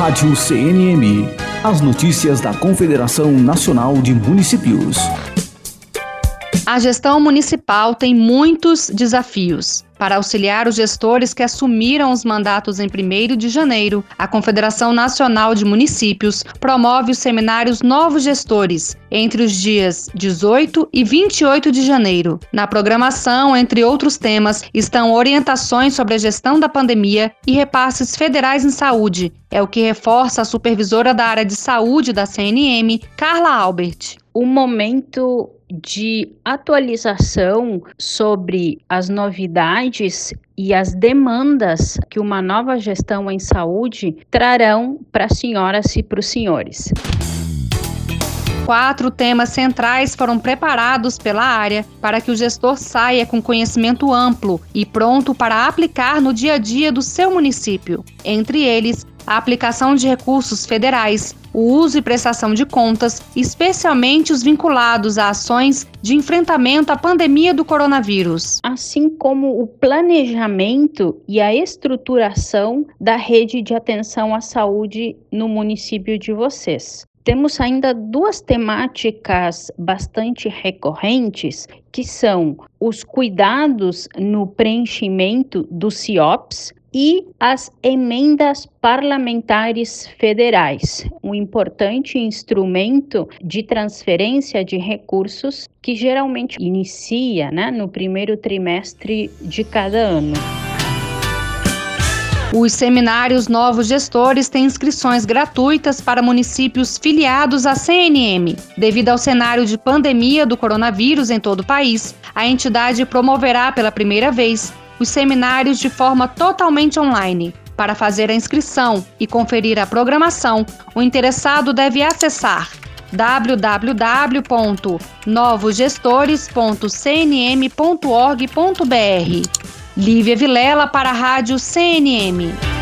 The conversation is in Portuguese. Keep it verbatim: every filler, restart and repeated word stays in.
Rádio C N M. As notícias da Confederação Nacional de Municípios. A gestão municipal tem muitos desafios. Para auxiliar os gestores que assumiram os mandatos em primeiro de janeiro, a Confederação Nacional de Municípios promove os seminários Novos Gestores, entre os dias dezoito e vinte e oito de janeiro. Na programação, entre outros temas, estão orientações sobre a gestão da pandemia e repasses federais em saúde. É o que reforça a supervisora da área de saúde da C N M, Carla Albert. O momento de atualização sobre as novidades e as demandas que uma nova gestão em saúde trarão para as senhoras e para os senhores. Quatro temas centrais foram preparados pela área para que o gestor saia com conhecimento amplo e pronto para aplicar no dia a dia do seu município. Entre eles, a aplicação de recursos federais, o uso e prestação de contas, especialmente os vinculados a ações de enfrentamento à pandemia do coronavírus. Assim como o planejamento e a estruturação da rede de atenção à saúde no município de vocês. Temos ainda duas temáticas bastante recorrentes, que são os cuidados no preenchimento dos C I O Ps e as emendas parlamentares federais, um importante instrumento de transferência de recursos que geralmente inicia, né, no primeiro trimestre de cada ano. Os seminários Novos Gestores têm inscrições gratuitas para municípios filiados à C N M. Devido ao cenário de pandemia do coronavírus em todo o país, a entidade promoverá pela primeira vez os seminários de forma totalmente online. Para fazer a inscrição e conferir a programação, o interessado deve acessar w w w ponto novos gestores ponto c n m ponto org ponto b r. Lívia Vilela para a Rádio C N M.